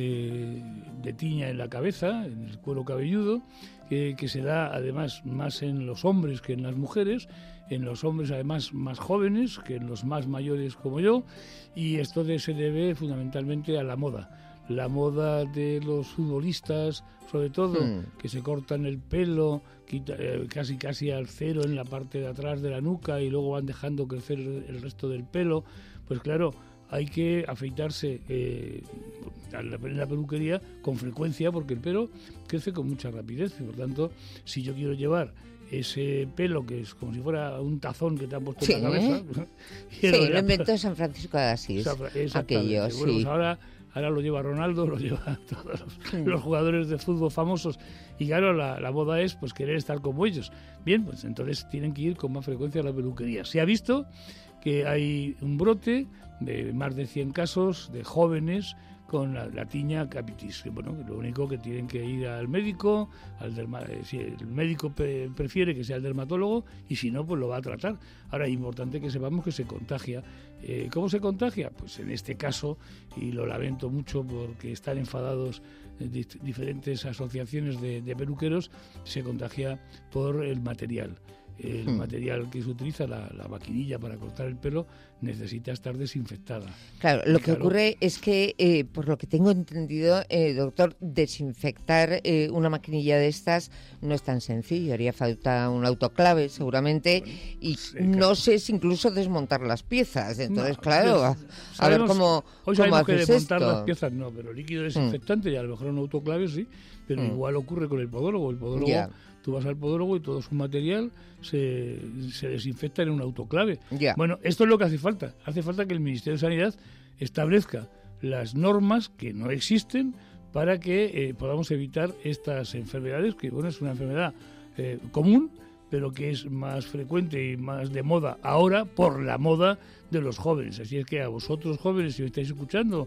de, de tiña en la cabeza, en el cuero cabelludo, que, que se da además más en los hombres que en las mujeres, en los hombres además más jóvenes que en los más mayores como yo, y esto de, se debe fundamentalmente a la moda. La moda de los futbolistas, sobre todo, hmm. que se cortan el pelo quita, eh, casi casi al cero en la parte de atrás de la nuca y luego van dejando crecer el resto del pelo. Pues claro, hay que afeitarse eh, en la peluquería con frecuencia, porque el pelo crece con mucha rapidez y por tanto, si yo quiero llevar ese pelo que es como si fuera un tazón que te han puesto sí, en la cabeza, sí, lo, lo inventó San Francisco de Asís, aquello, sí. Bueno, pues ahora Ahora lo lleva Ronaldo, lo lleva todos los, sí. los jugadores de fútbol famosos. Y claro, la, la moda es pues querer estar como ellos. Bien, pues entonces tienen que ir con más frecuencia a la peluquería. Se ha visto que hay un brote de más de cien casos de jóvenes con la, la tiña capitis. Bueno, lo único que tienen que ir al médico, al derma, eh, si el médico pre, prefiere que sea el dermatólogo, y si no, pues lo va a tratar. Ahora es importante que sepamos que se contagia. Eh, ¿Cómo se contagia? Pues en este caso, y lo lamento mucho porque están enfadados eh, dif- diferentes asociaciones de, de peluqueros, se contagia por el material. El hmm. material que se utiliza, la, la maquinilla para cortar el pelo, necesita estar desinfectada. Claro, lo y que claro, ocurre es que, eh, por lo que tengo entendido, eh, doctor, desinfectar eh, una maquinilla de estas no es tan sencillo. Haría falta un autoclave, seguramente, bueno, y sí, claro. no sé si incluso desmontar las piezas. Entonces, no, claro, a, sabemos, a ver cómo, hoy cómo sabemos que desmontar esto. las piezas no, pero líquido desinfectante hmm. y a lo mejor un autoclave sí, pero hmm. igual ocurre con el podólogo. El podólogo... Yeah. Tú vas al podólogo y todo su material se, se desinfecta en un autoclave. Yeah. Bueno, esto es lo que hace falta. Hace falta que el Ministerio de Sanidad establezca las normas que no existen para que eh, podamos evitar estas enfermedades, que bueno, es una enfermedad eh, común, pero que es más frecuente y más de moda ahora por la moda de los jóvenes. Así es que a vosotros jóvenes, si me estáis escuchando,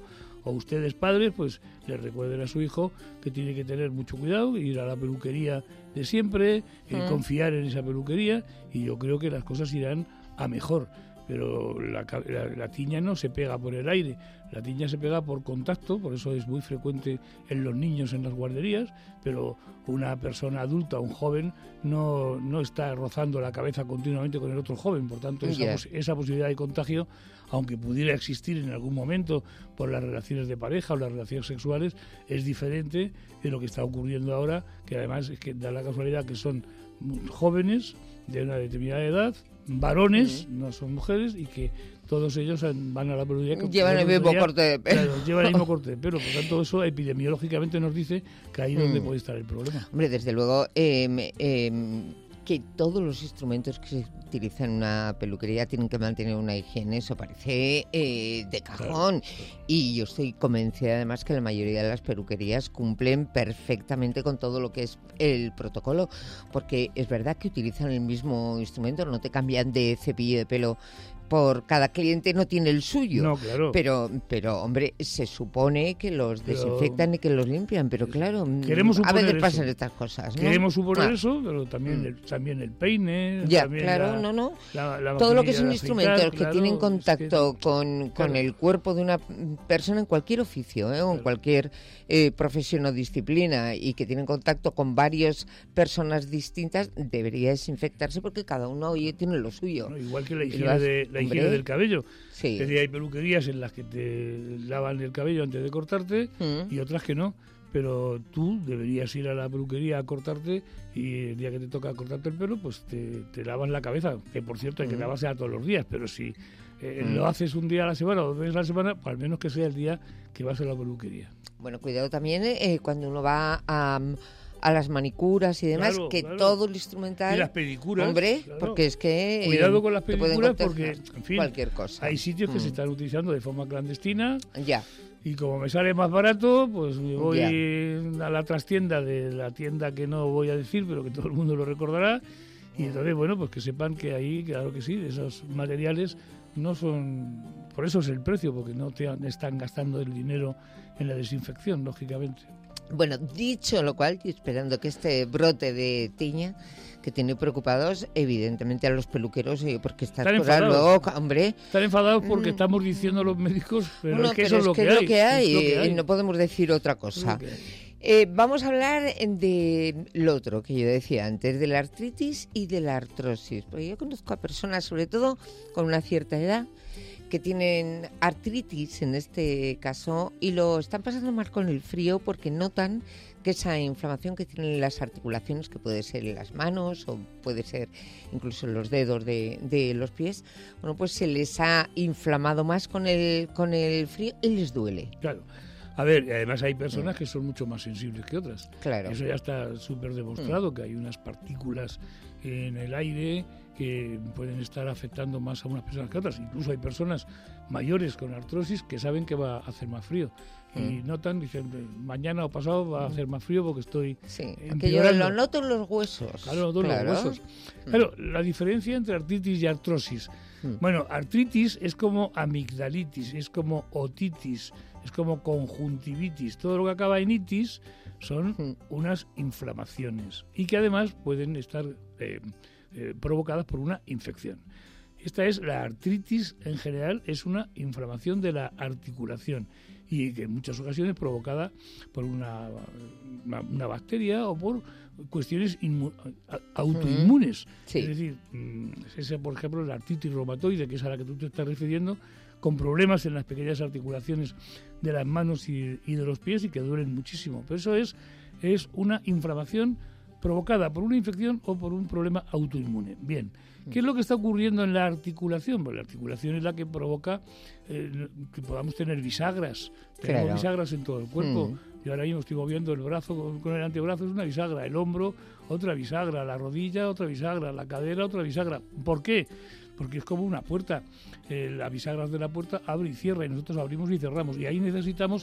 o ustedes padres, pues les recuerden a su hijo que tiene que tener mucho cuidado, ir a la peluquería de siempre, eh, Mm. confiar en esa peluquería, y yo creo que las cosas irán a mejor. Pero la, ca- la, la tiña no se pega por el aire, la tiña se pega por contacto, por eso es muy frecuente en los niños en las guarderías, pero una persona adulta, un joven, no, no está rozando la cabeza continuamente con el otro joven, por tanto esa, Ya. pos- esa posibilidad de contagio, aunque pudiera existir en algún momento por las relaciones de pareja o las relaciones sexuales, es diferente de lo que está ocurriendo ahora, que además es que da la casualidad que son muy jóvenes de una determinada edad, varones, no son mujeres, y que todos ellos han- van a la peluquería. que- Llevan el mismo peluquería, corte de pelo. claro, llevan el mismo corte de pelo. Por tanto, eso epidemiológicamente nos dice que ahí es donde Mm. puede estar el problema. Hombre, desde luego eh, eh, que todos los instrumentos que se utilizan en una peluquería tienen que mantener una higiene, eso parece eh, de cajón. Y yo estoy convencida además que la mayoría de las peluquerías cumplen perfectamente con todo lo que es el protocolo, porque es verdad que utilizan el mismo instrumento, no te cambian de cepillo de pelo por cada cliente, no tiene el suyo. No, claro. Pero, pero hombre, se supone que los Pero- desinfectan y que los limpian, pero claro, Queremos a suponer veces eso. pasan estas cosas, ¿no? Queremos suponer Ah. eso, pero también, Mm. el, también el peine. Ya, también claro, la- no, no. la- la Todo lo que maquinilla son de instrumentos afeitar, que claro, tienen es que- contacto con, con claro. el cuerpo de una persona en cualquier oficio, ¿eh? o en cualquier eh, profesión o disciplina, y que tienen contacto con varias personas distintas, debería desinfectarse porque cada uno, oye, tiene lo suyo. No, igual que la Y lo higiene, hace- de, la higiene hombre, del cabello. Sí. Que hay peluquerías en las que te lavan el cabello antes de cortarte Mm. y otras que no. Pero tú deberías ir a la peluquería a cortarte, y el día que te toca cortarte el pelo, pues te, te lavas la cabeza. Que por cierto hay que Mm. lavarse todos los días, pero si eh, Mm. lo haces un día a la semana o dos veces a la semana, pues al menos que sea el día que vas a la peluquería. Bueno, cuidado también eh, cuando uno va a, a las manicuras y demás, Claro, que claro. todo el instrumental... Y las pedicuras. Hombre, claro. porque es que... eh, Cuidado con las te pueden pedicuras porque, contagiar en fin, cualquier cosa. hay sitios que Mm. se están utilizando de forma clandestina. Ya. Y como me sale más barato, pues me voy Ya. a la trastienda de la tienda que no voy a decir, pero que todo el mundo lo recordará. Y entonces, bueno, pues que sepan que ahí, claro que sí, esos materiales no son... Por eso es el precio, porque no te han- están gastando el dinero en la desinfección, lógicamente. Bueno, dicho lo cual, y esperando que este brote de tiña que tiene preocupados, evidentemente, a los peluqueros, eh, porque estas Están cosas enfadados. luego, hombre... Están enfadados porque Mm. estamos diciendo a los médicos, pero Bueno, es que pero eso es lo que hay. es lo que hay, es lo que eh, hay. no podemos decir otra cosa. Es lo que hay. Eh, vamos a hablar de lo otro que yo decía antes, de la artritis y de la artrosis, porque yo conozco a personas, sobre todo con una cierta edad, que tienen artritis en este caso y lo están pasando mal con el frío porque notan que esa inflamación que tienen en las articulaciones, que puede ser en las manos o puede ser incluso en los dedos de, de los pies, bueno, pues se les ha inflamado más con el, con el frío y les duele. Claro. A ver, y además hay personas que son mucho más sensibles que otras. Claro. Eso ya está súper demostrado, que hay unas partículas en el aire que pueden estar afectando más a unas personas que a otras. Incluso hay personas mayores con artrosis que saben que va a hacer más frío. Y Mm. notan, dicen, mañana o pasado va a hacer más frío porque estoy Sí, aquello empeorando. lo noto en los huesos. Claro, todos Claro. los huesos. Mm. Claro, la diferencia entre artritis y artrosis. Mm. Bueno, artritis es como amigdalitis, es como otitis, es como conjuntivitis. Todo lo que acaba en itis son Mm. unas inflamaciones y que además pueden estar eh, eh, provocadas por una infección. Esta es la artritis en general, es una inflamación de la articulación y que en muchas ocasiones provocada por una, una, una bacteria o por cuestiones inmu- a- autoinmunes. Sí. Es decir, mm, ese, por ejemplo, la artritis reumatoide, que es a la que tú te estás refiriendo, con problemas en las pequeñas articulaciones de las manos y, y de los pies y que duelen muchísimo. Pero eso es, es una inflamación provocada por una infección o por un problema autoinmune. Bien, ¿qué es lo que está ocurriendo en la articulación? Pues la articulación es la que provoca eh, que podamos tener bisagras. Tenemos Claro. bisagras en todo el cuerpo. Mm. Yo ahora mismo estoy moviendo el brazo con, con el antebrazo, es una bisagra. El hombro, otra bisagra. La rodilla, otra bisagra. La cadera, otra bisagra. ¿Por qué? Porque es como una puerta. Eh, las bisagras de la puerta abre y cierra y nosotros abrimos y cerramos. Y ahí necesitamos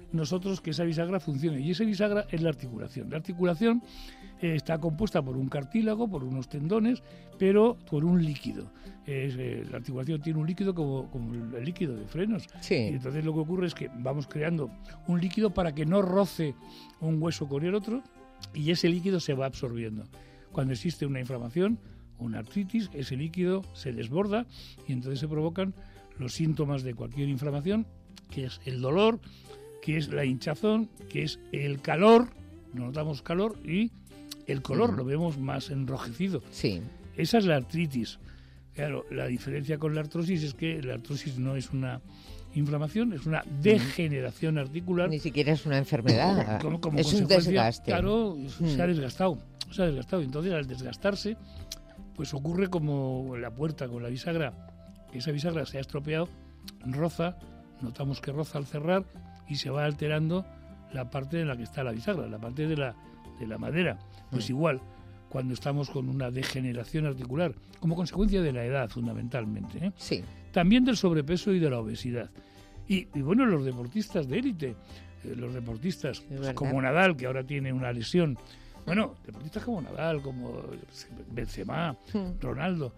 nosotros que esa bisagra funcione. Y esa bisagra es la articulación. La articulación eh, está compuesta por un cartílago, por unos tendones, pero por un líquido. Es, eh, la articulación tiene un líquido como, como el líquido de frenos. Sí. Y entonces lo que ocurre es que vamos creando un líquido para que no roce un hueso con el otro y ese líquido se va absorbiendo. Cuando existe una inflamación, una artritis, ese líquido se desborda y entonces se provocan los síntomas de cualquier inflamación, que es el dolor, que es la hinchazón, que es el calor, notamos calor, y el color mm. lo vemos más enrojecido. Sí. Esa es la artritis. Claro, la diferencia con la artrosis es que la artrosis no es una inflamación, es una degeneración articular. Ni siquiera es una enfermedad, como, como es un desgaste. Claro, mm. se ha desgastado, se ha desgastado. Entonces, al desgastarse, pues ocurre como la puerta con la bisagra, que esa bisagra se ha estropeado, roza, notamos que roza al cerrar y se va alterando la parte en la que está la bisagra, la parte de la, de la madera. Pues mm. igual, cuando estamos con una degeneración articular, como consecuencia de la edad fundamentalmente, ¿eh? Sí. También del sobrepeso y de la obesidad. Y, y bueno, los deportistas de élite, eh, los deportistas pues, como Nadal, que ahora tiene una lesión, bueno, deportistas como Nadal, como Benzema, mm. Ronaldo,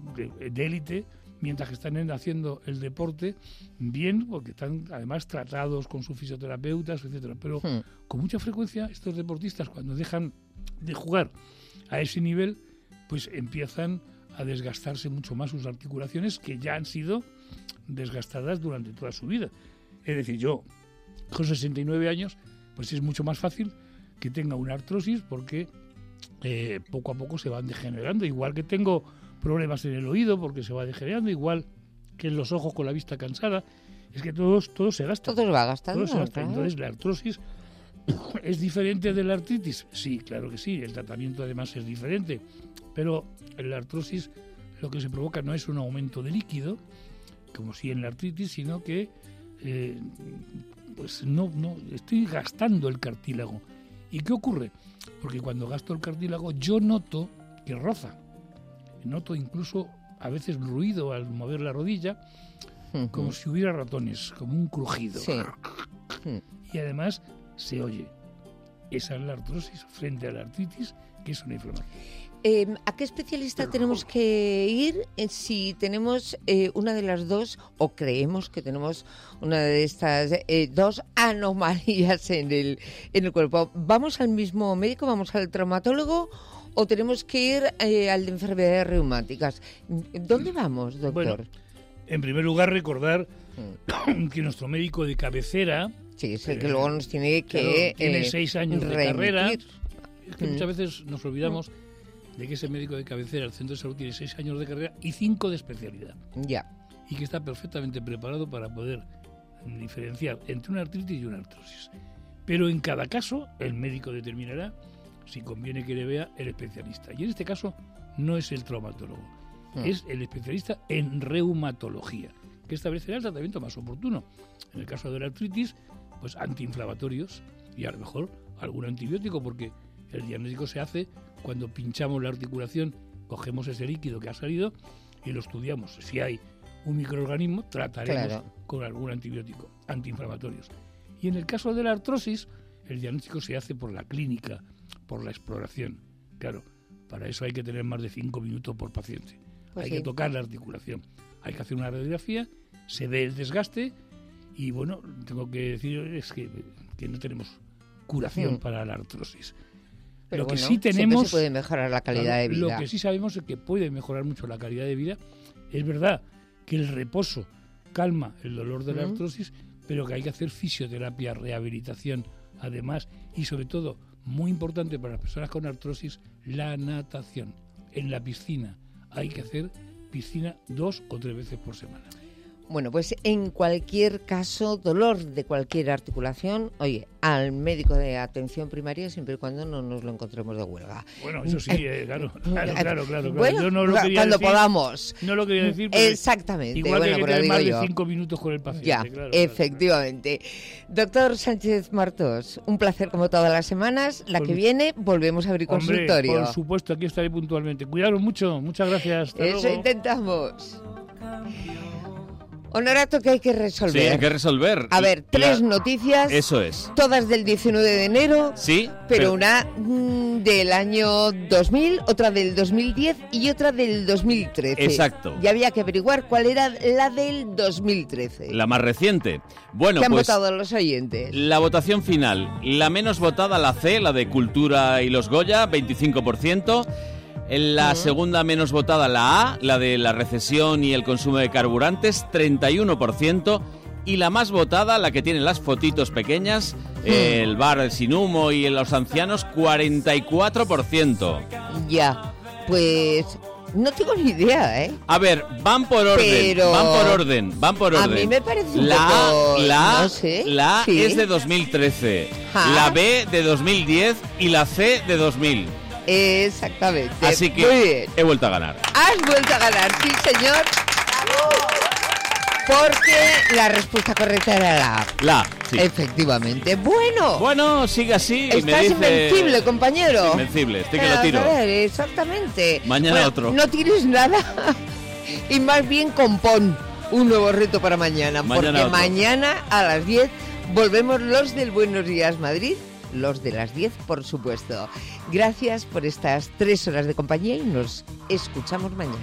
de élite, mientras que están haciendo el deporte bien, porque están además tratados con sus fisioterapeutas, etcétera. Pero hmm. con mucha frecuencia estos deportistas, cuando dejan de jugar a ese nivel, pues empiezan a desgastarse mucho más sus articulaciones, que ya han sido desgastadas durante toda su vida. Es decir, yo con sesenta y nueve años, pues es mucho más fácil que tenga una artrosis, porque eh, poco a poco se van degenerando, igual que tengo problemas en el oído porque se va degenerando, igual que en los ojos con la vista cansada. Es que todo, todo se gasta. Todo va gastando. Todo se gasta. Entonces, la artrosis es diferente de la artritis. Sí, claro que sí. El tratamiento además es diferente. Pero en la artrosis lo que se provoca no es un aumento de líquido, como si en la artritis, sino que eh, pues no, no estoy gastando el cartílago. ¿Y qué ocurre? Porque cuando gasto el cartílago yo noto que roza. Noto incluso a veces ruido al mover la rodilla, uh-huh. como si hubiera ratones, como un crujido. Sí. Y además se oye. Esa es la artrosis frente a la artritis, que es una inflamación. Eh, ¿A qué especialista tenemos que ir eh, si tenemos eh, una de las dos, o creemos que tenemos una de estas eh, dos anomalías en el, en el cuerpo? ¿Vamos al mismo médico, vamos al traumatólogo, o tenemos que ir eh, al de enfermedades reumáticas? ¿Dónde vamos, doctor? Bueno, en primer lugar, recordar mm. que nuestro médico de cabecera... Sí, es el que eh, luego nos tiene que claro, tiene eh, seis años de remitir. carrera. Es que mm. muchas veces nos olvidamos mm. de que ese médico de cabecera, el centro de salud, tiene seis años de carrera y cinco de especialidad. Ya. Y que está perfectamente preparado para poder diferenciar entre una artritis y una artrosis. Pero en cada caso, el médico determinará si conviene que le vea el especialista. Y en este caso no es el traumatólogo, mm. es el especialista en reumatología, que establecerá el tratamiento más oportuno. En el caso de la artritis, pues antiinflamatorios y a lo mejor algún antibiótico, porque el diagnóstico se hace cuando pinchamos la articulación, cogemos ese líquido que ha salido y lo estudiamos. Si hay un microorganismo, trataremos claro. con algún antibiótico, antiinflamatorios. Y en el caso de la artrosis, el diagnóstico se hace por la clínica, por la exploración. Claro, para eso hay que tener más de cinco minutos por paciente. Pues hay sí. que tocar la articulación. Hay que hacer una radiografía, se ve el desgaste y, bueno, tengo que decir es que, que no tenemos curación sí. para la artrosis. Pero lo que bueno, sí tenemos, se puede mejorar la calidad claro, de vida. Lo que sí sabemos es que puede mejorar mucho la calidad de vida. Es verdad que el reposo calma el dolor de la uh-huh. artrosis, pero que hay que hacer fisioterapia, rehabilitación, además, y sobre todo, muy importante para las personas con artrosis, la natación. En la piscina hay que hacer piscina dos o tres veces por semana. Bueno, pues en cualquier caso, dolor de cualquier articulación, oye, al médico de atención primaria siempre y cuando no nos lo encontremos de huelga. Bueno, eso sí, eh, claro, claro, claro, claro. Bueno, yo no lo quería cuando decir, podamos. No lo quería decir, pero exactamente. Igual bueno, que hay que tener más yo. de cinco minutos con el paciente. Ya, claro, efectivamente. Claro. Doctor Sánchez Martos, un placer como todas las semanas. La pues, que viene volvemos a abrir hombre, consultorio. Por supuesto, aquí estaré puntualmente. Cuidaros mucho, muchas gracias. Hasta Eso luego. intentamos. Honorato, que hay que resolver. Sí, hay que resolver. A ver, tres La- noticias. Eso es. Todas del diecinueve de enero. Sí. Pero, una mm, del año dos mil, otra del dos mil diez y otra del dos mil trece. Exacto. Y había que averiguar cuál era la del dos mil trece. La más reciente. Bueno, ¿Qué han pues votado los oyentes? la votación final. La menos votada, la C, la de Cultura y los Goya, veinticinco por ciento. En la segunda menos votada, la A, la de la recesión y el consumo de carburantes, treinta y uno por ciento. Y la más votada, la que tiene las fotitos pequeñas, eh, el bar sin humo y los ancianos, cuarenta y cuatro por ciento. Ya, pues no tengo ni idea, ¿eh? A ver, van por orden, Pero van por orden, van por a orden. mí me parece un la poco, A, la A, no sé, la A sí. es de dos mil trece, Ah. la B de dos mil diez y la C de dos mil. Exactamente. Así que Muy bien. he vuelto a ganar. Has vuelto a ganar, sí, señor. Porque la respuesta correcta era la A. La A, sí. Efectivamente. Bueno. Bueno, sigue así. y me Estás dice... invencible, compañero. Invencible, estoy que Eh, lo tiro. a ver, exactamente. Mañana Bueno, otro. No tires nada. Y más bien compón un nuevo reto para mañana. Mañana porque otro. mañana a las diez volvemos los del Buenos Días Madrid. Los de las diez, por supuesto. Gracias por estas tres horas de compañía y nos escuchamos mañana.